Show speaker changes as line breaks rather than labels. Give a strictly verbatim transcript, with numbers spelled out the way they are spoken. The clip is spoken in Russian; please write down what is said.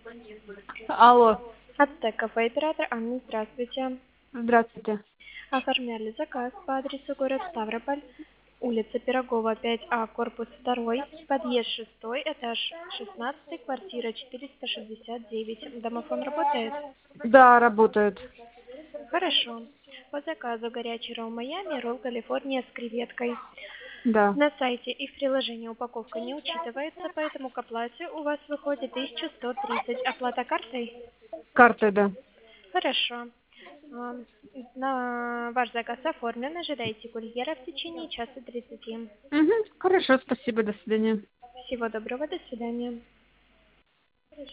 Алло,
Ацтек кафе, оператор Анна, здравствуйте.
здравствуйте.
Оформляли заказ по адресу город Ставрополь, улица Пирогова, пять А, корпус второй, подъезд шестой, этаж шестнадцатый, квартира четыреста шестьдесят девять. Домофон работает?
Да, работает.
Хорошо. По заказу горячий ролл Майами, ролл Калифорния с креветкой.
Да.
На сайте и в приложении упаковка не учитывается, поэтому к оплате у вас выходит тысяча сто тридцать. Оплата картой?
Картой, да.
Хорошо. А, На ваш заказ оформлен. Ожидайте курьера в течение часа тридцати.
Угу. Хорошо, спасибо, до свидания.
Всего доброго, до свидания.